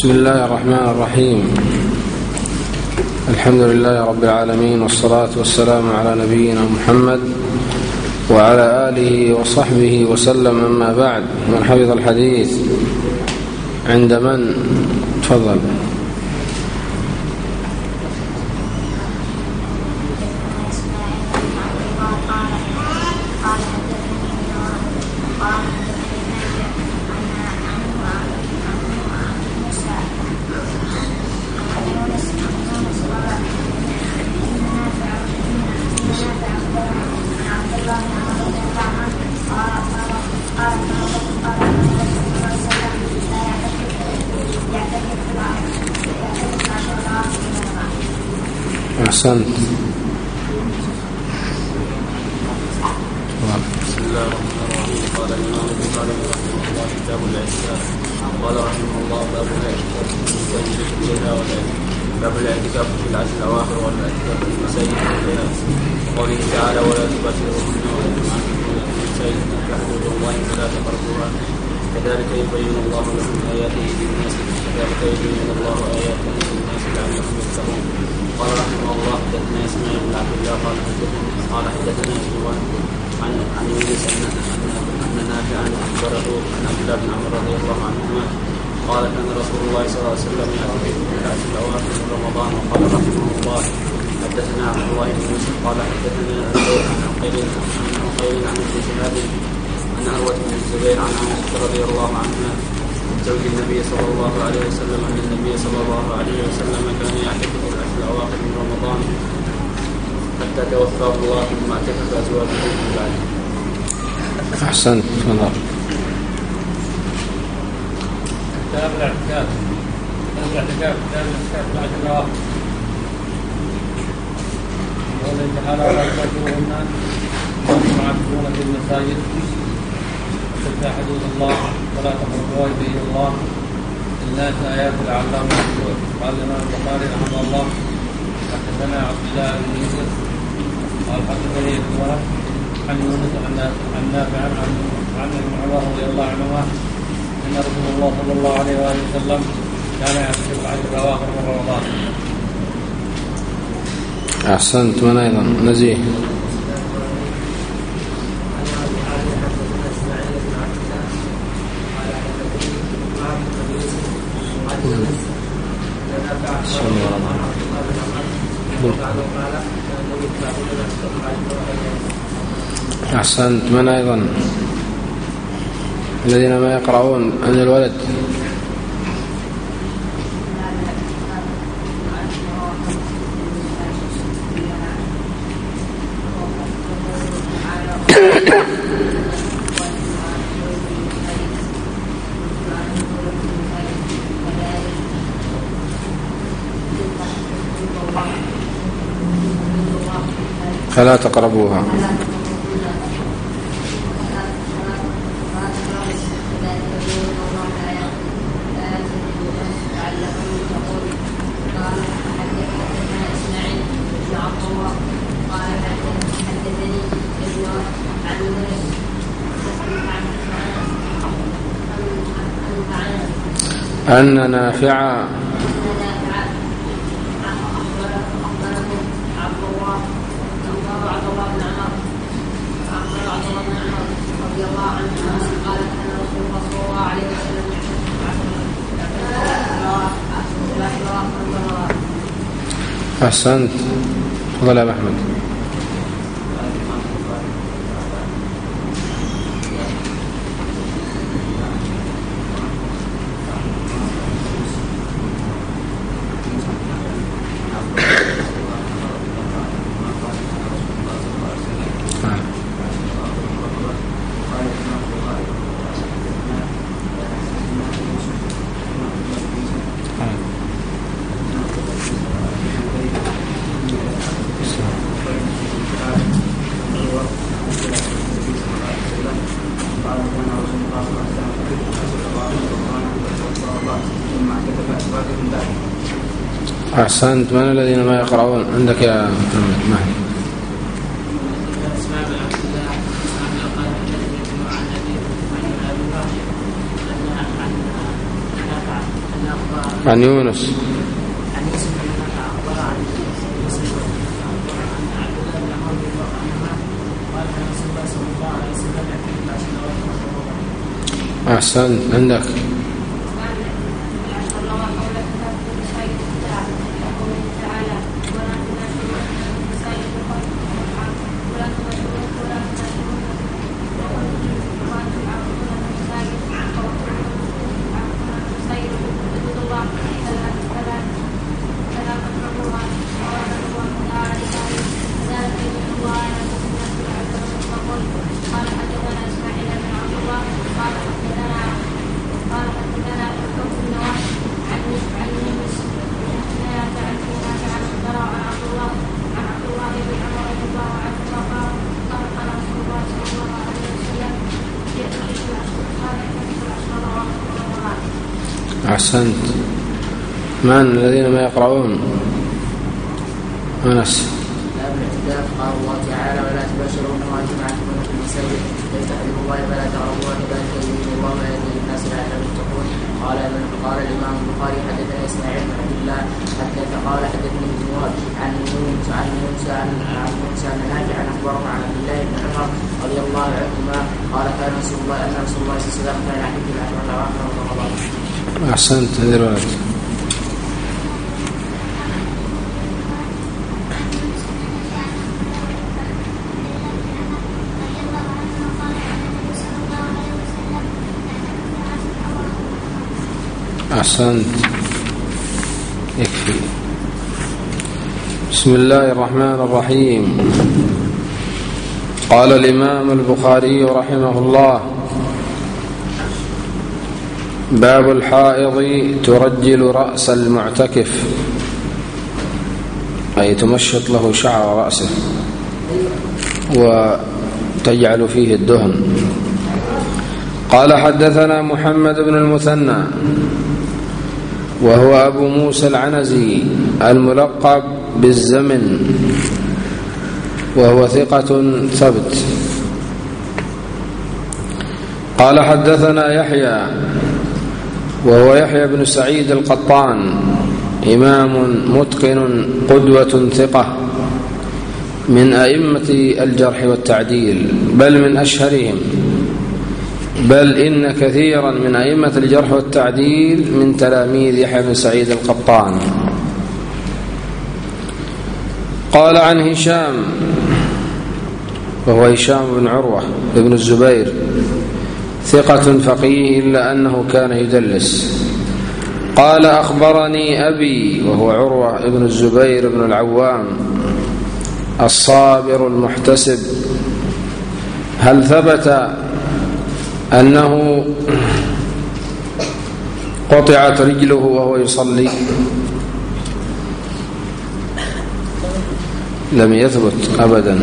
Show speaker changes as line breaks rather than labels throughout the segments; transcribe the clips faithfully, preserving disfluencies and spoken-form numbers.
بسم الله الرحمن الرحيم. الحمد لله رب العالمين، والصلاة والسلام على نبينا محمد وعلى آله وصحبه وسلم. أما بعد، من حفظ الحديث عند من؟ تفضل. أحسنت.
بسم الله الرحمن الرحيم. قال الإمام البخاري رحمه الله كتاب الاعتكاف. قال رحمه الله باب الاعتكاف في المساجد كلها باب الاعتكاف في العشر الأواخر والاعتكاف في المساجد كلها. قوله تعالى ولا تباشروهن وأنتم عاكفون في المساجد تلك حدود الله فلا تقربوها كذلك يبين الله لكم آياته للناس كذلك يبين الله آياته للناس لعلهم يتقون. قال رحمه الله حدثنا اسماعيل بن عبد الله قال حدثنا قال حدثنا سفيان عن عن يونس ان نافعا اخبره عن عبد الله بن عمر رضي الله عنهما قال كان رسول الله صلى الله عليه وسلم يعتكف في العشر الاواخر من رمضان. وقال رحمه الله حدثنا عبد الله بن يوسف قال حدثنا عن عقيل عن عقيل عن ابن شهاب عن عروة بن الزبير عن عائشة رضي الله عنها زوج النبي صلى الله عليه وسلم أن النبي صلى الله عليه وسلم كان يعتكف في العشر الأواخر من رمضان حتى توفاه الله ثم اعتكف أزواجه من بعده.
أحسنت. تفضل.
كتاب الاعتكاف. كتاب الاعتكاف كتاب الاعتكاف في العشر الأواخر. قوله تعالى ولا تباشروهن وأنتم عاكفون في المساجد تلك حدود الله ولا تقربوها يبين الله للناس آيات لعلهم يتقون. قال الإمام البخاري رحمه الله حدثنا عبد الله بن يوسف قال حدثني ابن وهب عن يونس عن نافع عن ابن عمر رضي الله عنهما أن رسول الله صلى الله عليه وآله وسلم كان يعتكف العشر الأواخر من رمضان.
أحسنت. من أيضا؟ نزيه. أحسنت. من أيضا؟ الذين ما يقرؤون عن الولد. فلا تقربوها. أن نافع أحسنت. تفضل يا أحمد. أحسنت. من الذين ما يقرؤون عندك يا محمد؟ مهدي.
أن أخبر
عن يونس أحسن. عندك أحسنت. من الذين ما يقرؤون؟ أنس.
باب الاعتكاف. قال الله تعالى: ولا تباشرون وأنتم عاكفون في المساجد فاستحلوا الله فلا تقربوها كذلك يبين الله ويهدي للناس لعلهم يتقون. قال قال الإمام البخاري: حدثنا إسماعيل بن عبد الله حدث قال حدثني ابن وهب عن يونس عن موسى عن موسى بن نافع عن أخبره عن عبد الله بن عمر رضي الله عنهما قال كان رسول الله أن رسول الله صلى الله عليه وسلم كان يحج في العشر الأواخر من رمضان.
أحسنت. هذه الرواية. أحسنت. يكفي. بسم الله الرحمن الرحيم. قال الإمام البخاري رحمه الله: باب الحائض ترجل رأس المعتكف، أي تمشط له شعر رأسه وتجعل فيه الدهن. قال حدثنا محمد بن المثنى وهو أبو موسى العنزي الملقب بالزمن، وهو ثقة ثبت. قال حدثنا يحيى وهو يحيى بن سعيد القطان، إمام متقن قدوة ثقة من أئمة الجرح والتعديل، بل من أشهرهم، بل إن كثيرا من أئمة الجرح والتعديل من تلاميذ يحيى بن سعيد القطان. قال عن هشام وهو هشام بن عروة بن الزبير، ثقة فقيه إلا أنه كان يدلس. قال أخبرني أبي وهو عروة بن الزبير بن العوام الصابر المحتسب. هل ثبت أنه قطعت رجله وهو يصلي؟ لم يثبت أبدا.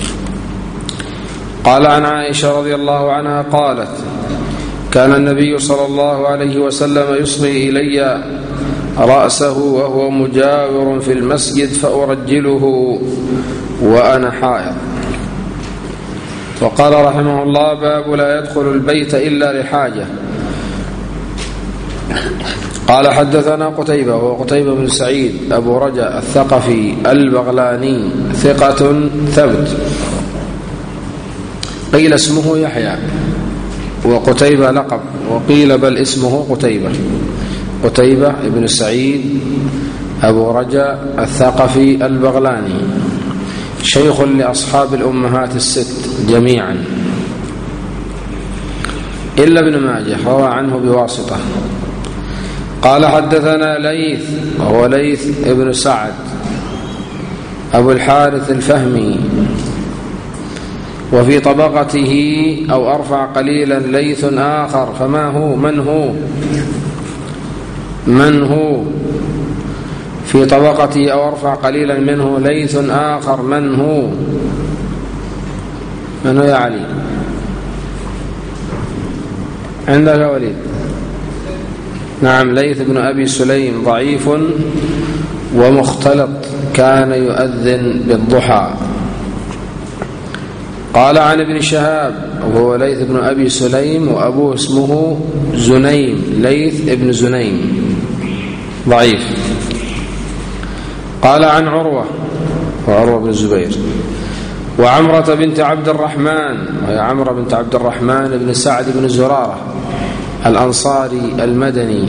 قال عن عائشة رضي الله عنها قالت: كان النبي صلى الله عليه وسلم يصغي إلي رأسه وهو مجاور في المسجد فأرجله وأنا حائض. وقال رحمه الله: باب لا يدخل البيت إلا لحاجة. قال حدثنا قتيبة وهو قتيبة بن سعيد أبو رجاء الثقفي البغلاني، ثقة ثبت. قيل اسمه يحيى وقتيبة لقب، وقيل بل اسمه قتيبة. قتيبة بن سعيد أبو رجاء الثقفي البغلاني، شيخ لأصحاب الأمهات الست جميعا إلا ابن ماجه روى عنه بواسطة. قال حدثنا ليث وهو ليث ابن سعد أبو الحارث الفهمي، وفي طبقته أو أرفع قليلا ليث آخر، فما هو من هو من هو في طبقته أو أرفع قليلا منه ليث آخر، من هو من هو يا علي؟ عندك وليد؟ نعم، ليث بن أبي سليم ضعيف ومختلط، كان يؤذن بالضحى. قال عن ابن شهاب وهو ليث بن أبي سليم وأبوه اسمه زنيم، ليث ابن زنيم ضعيف. قال عن عروة وعروة بن الزبير وعمرة بنت عبد الرحمن، وهي عمرة بنت عبد الرحمن بن سعد بن زرارة الأنصاري المدني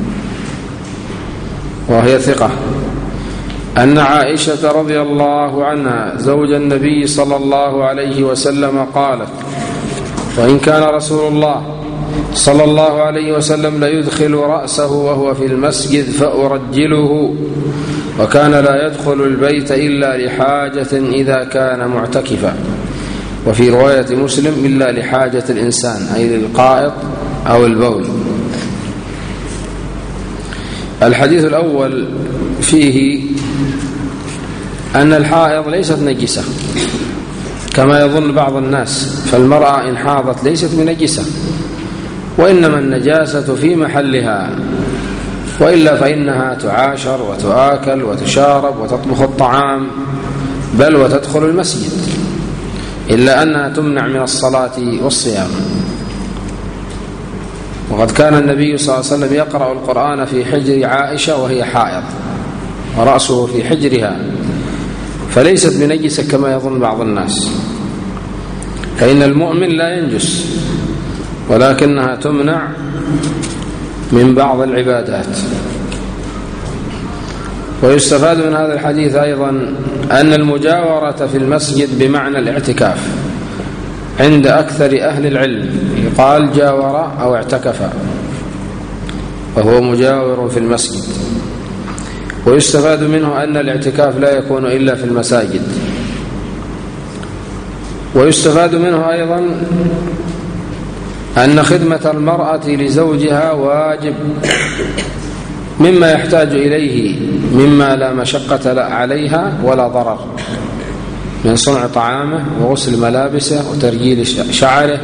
وهي ثقة، أن عائشة رضي الله عنها زوج النبي صلى الله عليه وسلم قالت: وإن كان رسول الله صلى الله عليه وسلم ليدخل رأسه وهو في المسجد فأرجله، وكان لا يدخل البيت إلا لحاجة إذا كان معتكفا، وفي رواية مسلم إلا لحاجة الإنسان، أي للقائط أو البول. الحديث الأول فيه أن الحائض ليست نجسة كما يظن بعض الناس، فالمرأة إن حاضت ليست بنجسة، وإنما النجاسة في محلها، وإلا فإنها تعاشر وتؤكل وتشارب وتطبخ الطعام، بل وتدخل المسجد، إلا أنها تمنع من الصلاة والصيام. وقد كان النبي صلى الله عليه وسلم يقرأ القرآن في حجر عائشة وهي حائض ورأسه في حجرها، فليست بنجسة كما يظن بعض الناس، فإن المؤمن لا ينجس، ولكنها تمنع من بعض العبادات. ويستفاد من هذا الحديث أيضا أن المجاورة في المسجد بمعنى الاعتكاف عند أكثر أهل العلم، يقال جاور أو اعتكف، وهو مجاور في المسجد. ويستفاد منه أن الاعتكاف لا يكون إلا في المساجد. ويستفاد منه أيضا أن خدمة المرأة لزوجها واجب مما يحتاج إليه مما لا مشقة عليها ولا ضرر، من صنع طعامه وغسل ملابسه وترجيل شعره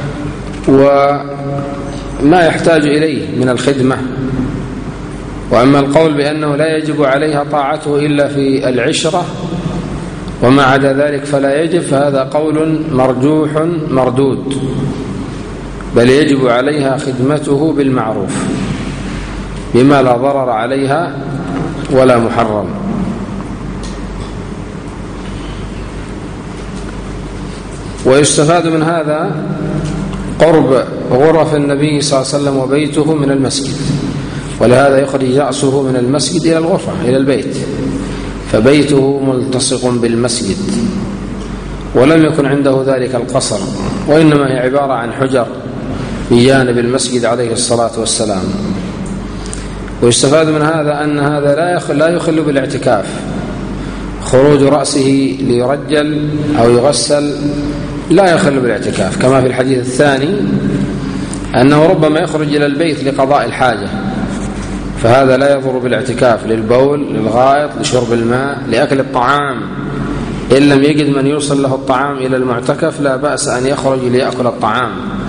وما يحتاج إليه من الخدمة. وأما القول بأنه لا يجب عليها طاعته إلا في العشرة وما عدا ذلك فلا يجب، فهذا قول مرجوح مردود، بل يجب عليها خدمته بالمعروف بما لا ضرر عليها ولا محرم. ويستفاد من هذا قرب غرف النبي صلى الله عليه وسلم وبيته من المسجد، ولهذا يخرج رأسه من المسجد إلى الغرفة إلى البيت، فبيته ملتصق بالمسجد، ولم يكن عنده ذلك القصر، وإنما هي عبارة عن حجر بجانب المسجد عليه الصلاة والسلام. ويستفاد من هذا أن هذا لا يخل, لا يخل بالاعتكاف، خروج رأسه ليرجل أو يغسل لا يخل بالاعتكاف، كما في الحديث الثاني أنه ربما يخرج إلى البيت لقضاء الحاجة، فهذا لا يضر بالاعتكاف، للبول، للغائط، لشرب الماء، لأكل الطعام. إن لم يجد من يوصل له الطعام إلى المعتكف لا بأس أن يخرج ليأكل الطعام.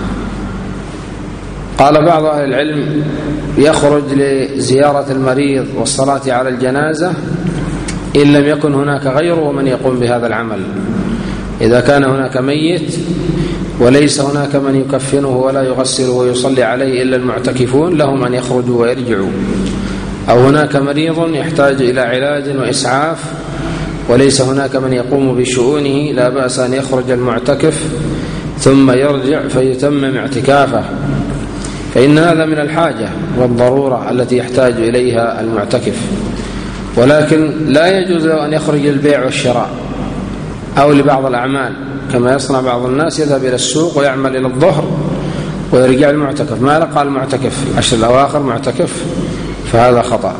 قال بعض أهل العلم يخرج لزيارة المريض والصلاة على الجنازة إن لم يكن هناك غيره من يقوم بهذا العمل. إذا كان هناك ميت وليس هناك من يكفنه ولا يغسله ويصلي عليه إلا المعتكفون، لهم أن يخرجوا ويرجعوا. أو هناك مريض يحتاج إلى علاج وإسعاف وليس هناك من يقوم بشؤونه، لا بأس أن يخرج المعتكف ثم يرجع فيتمم اعتكافه، فإن هذا من الحاجة والضرورة التي يحتاج إليها المعتكف. ولكن لا يجوز له أن يخرج للبيع والشراء أو لبعض الأعمال كما يصنع بعض الناس، يذهب إلى السوق ويعمل إلى الظهر ويرجع المعتكف، ما لقى المعتكف عشر الأواخر معتكف، فهذا خطأ.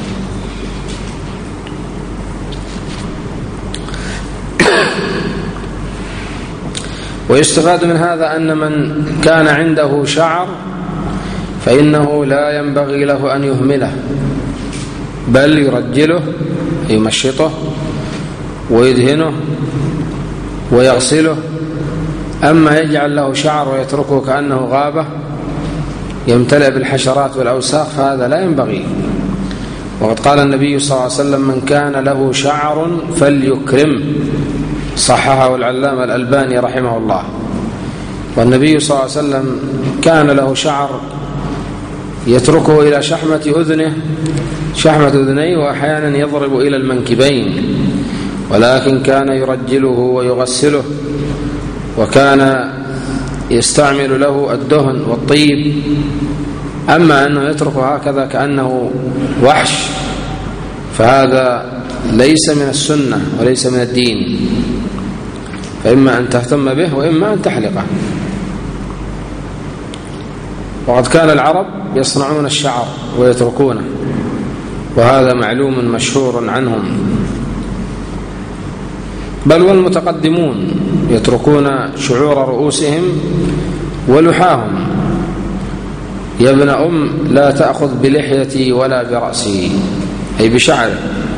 ويستفاد من هذا أن من كان عنده شعر فإنه لا ينبغي له أن يهمله، بل يرجله يمشطه ويدهنه ويغسله. أما يجعل له شعر ويتركه كأنه غابة يمتلئ بالحشرات والأوساخ فهذا لا ينبغي. وقد قال النبي صلى الله عليه وسلم: من كان له شعر فليكرم، صححه العلامة الألباني رحمه الله. والنبي صلى الله عليه وسلم كان له شعر يتركه إلى شحمة أذنه شحمة أذنيه، وأحيانا يضرب إلى المنكبين، ولكن كان يرجله ويغسله، وكان يستعمل له الدهن والطيب. أما أنه يتركه هكذا كأنه وحش فهذا ليس من السنة وليس من الدين، فإما أن تهتم به وإما أن تحلقه. وقد كان العرب يصنعون الشعر ويتركونه، وهذا معلوم مشهور عنهم، بل والمتقدمون يتركون شعور رؤوسهم ولحاهم. يا ابن أم لا تأخذ بلحيتي ولا برأسي، أي بشعره.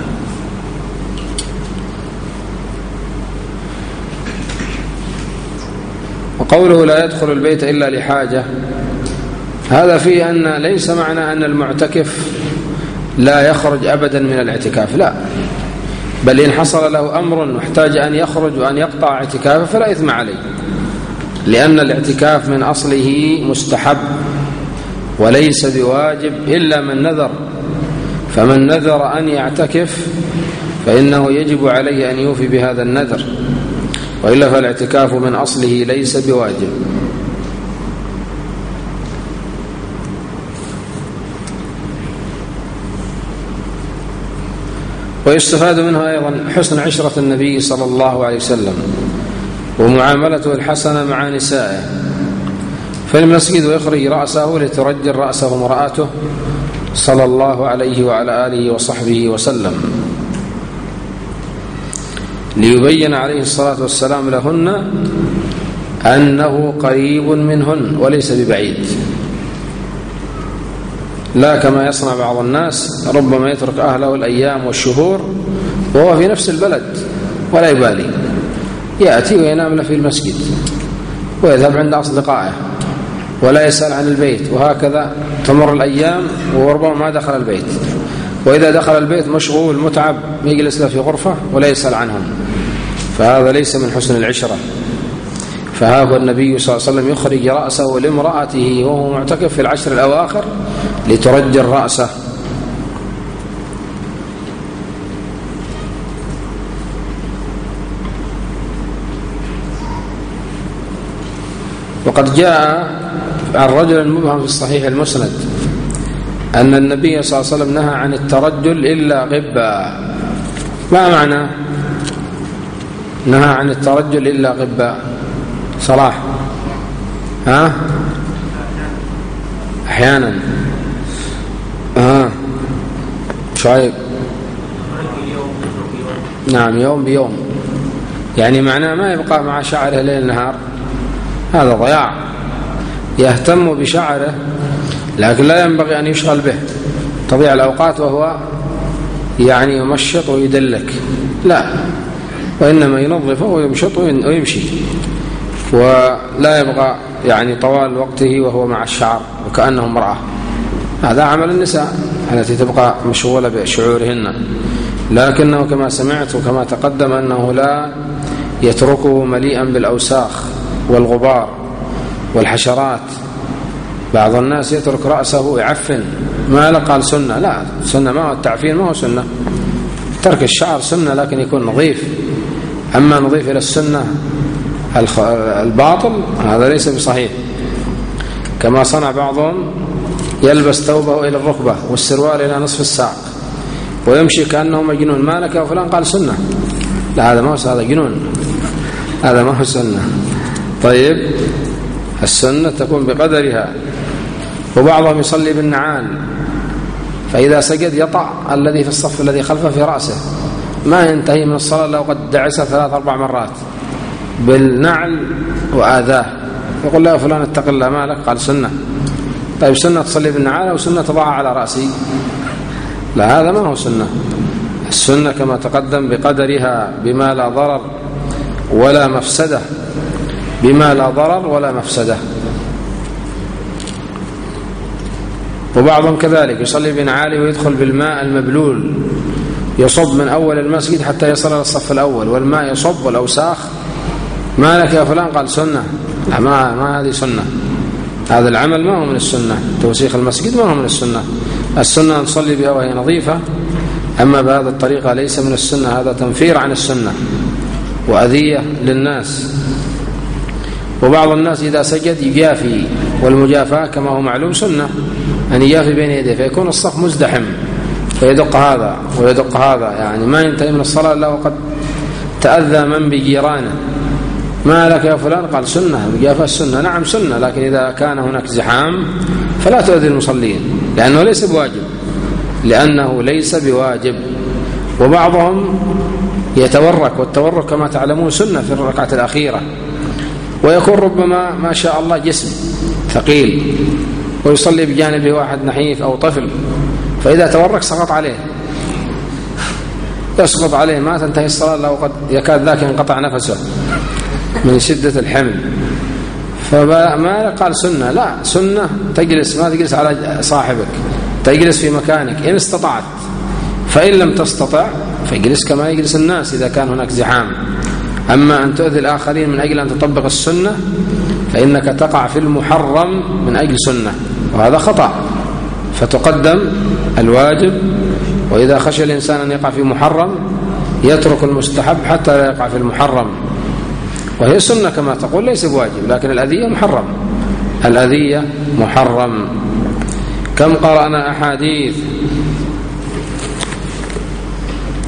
وقوله لا يدخل البيت إلا لحاجة، هذا فيه أن ليس معنى أن المعتكف لا يخرج أبدا من الاعتكاف، لا، بل إن حصل له أمر واحتاج أن يخرج وأن يقطع اعتكافه فلا إثم عليه، لأن الاعتكاف من أصله مستحب وليس بواجب إلا من نذر. فمن نذر أن يعتكف فإنه يجب عليه أن يوفي بهذا النذر، وإلا فالاعتكاف من أصله ليس بواجب. ويستفاد منه أيضا حسن عشرة النبي صلى الله عليه وسلم ومعاملته الحسنة مع نسائه في المسجد، ويخرج رأسه لترجل رأسه امرأته صلى الله عليه وعلى آله وصحبه وسلم، ليبين عليه الصلاة والسلام لهن أنه قريب منهن وليس ببعيد، لا كما يصنع بعض الناس، ربما يترك أهله الأيام والشهور وهو في نفس البلد ولا يبالي، يأتي وينام له في المسجد ويذهب عند أصدقائه ولا يسأل عن البيت، وهكذا تمر الأيام وربما ما دخل البيت، وإذا دخل البيت مشغول متعب يجلس له في غرفة ولا يسأل عنهم، فهذا ليس من حسن العشرة. فها هو النبي صلى الله عليه وسلم يخرج رأسه لامرأته وهو معتكف في العشر الأواخر لترجل رأسه. وقد جاء عن رجل مبهم في الصحيح المسند أن النبي صلى الله عليه وسلم نهى عن الترجل إلا غبا. ما معنى نهى عن الترجل إلا غبا؟ صلاح ها أحيانا ها شعيب نعم يوم بيوم، يعني معناه ما يبقى مع شعره ليل نهار، هذا ضياع. يهتم بشعره لكن لا ينبغي أن يشغل به، تضيع الأوقات وهو يعني يمشط ويدلك، لا، وإنما ينظفه ويمشط ويمشي، ولا يبقى يعني طوال وقته وهو مع الشعر وكأنه امرأة. هذا عمل النساء التي تبقى مشغولة بشعورهن، لكنه كما سمعت وكما تقدم أنه لا يتركه مليئا بالأوساخ والغبار والحشرات. بعض الناس يترك رأسه يعفن، ما قال سنة، لا، سنة ما هو التعفين، ما هو سنة. ترك الشعر سنة لكن يكون نظيف، أما نظيف إلى السنة الباطل هذا ليس بصحيح. كما صنع بعضهم يلبس ثوبه إلى الركبة والسروال إلى نصف الساق ويمشي كأنه مجنون، ما لك وفلان قال سنة، لا، هذا ما هو، هذا جنون، هذا ما هو سنة. طيب السنة تكون بقدرها. وبعضهم يصلي بالنعال، فإذا سجد يطع الذي في الصف الذي خلفه في رأسه، ما ينتهي من الصلاة لو قد دعسه ثلاث أربع مرات بالنعل وآذاه، يقول له فلان اتق الله ما لك، قال سنة. طيب سنة تصلي بالنعال أو سنة تضعها على رأسي؟ لا، هذا ما هو سنة. السنة كما تقدم بقدرها، بما لا ضرر ولا مفسدة، بما لا ضرر ولا مفسدة. وبعضهم كذلك يصلي بنعاله ويدخل بالماء المبلول، يصب من أول المسجد حتى يصل إلى الصف الأول والماء يصب والأوساخ، ما لك يا فلان، قال سنة، لا، ما, ما هذه سنة، هذا العمل ما هو من السنة، توسيخ المسجد ما هو من السنة. السنة نصلي بها وهي نظيفة، أما بهذه الطريقة ليس من السنة، هذا تنفير عن السنة وأذية للناس. وبعض الناس إذا سجد يجافي، والمجافاة كما هو معلوم سنة، أن يجافي بين يديه، فيكون الصف مزدحم فيدق هذا ويدق هذا، يعني ما ينتهي من الصلاة إلا وقد تأذى من بجيرانه. ما لك يا فلان؟ قال سنة، مجافاة السنة. نعم سنة، لكن إذا كان هناك زحام فلا تؤذي المصلين، لأنه ليس بواجب، لأنه ليس بواجب. وبعضهم يتورك، والتورك كما تعلمون سنة في الركعة الأخيرة، ويكون ربما ما شاء الله جسم ثقيل ويصلي بجانبه واحد نحيف أو طفل، فإذا تورك سقط عليه، يسقط عليه، ما تنتهي الصلاة إلا وقد يكاد ذاك ينقطع نفسه من شدة الحمل. فما قال سنة، لا، سنة تجلس، ما تجلس على صاحبك، تجلس في مكانك إن استطعت، فإن لم تستطع فاجلس كما يجلس الناس إذا كان هناك زحام. أما أن تؤذي الآخرين من أجل أن تطبق السنة فإنك تقع في المحرم من أجل سنة، وهذا خطأ، فتقدم الواجب. وإذا خشى الإنسان أن يقع في محرم يترك المستحب حتى لا يقع في المحرم، وهي سنة كما تقول ليس بواجب، لكن الأذية محرم، الأذية محرم. كم قرأنا أحاديث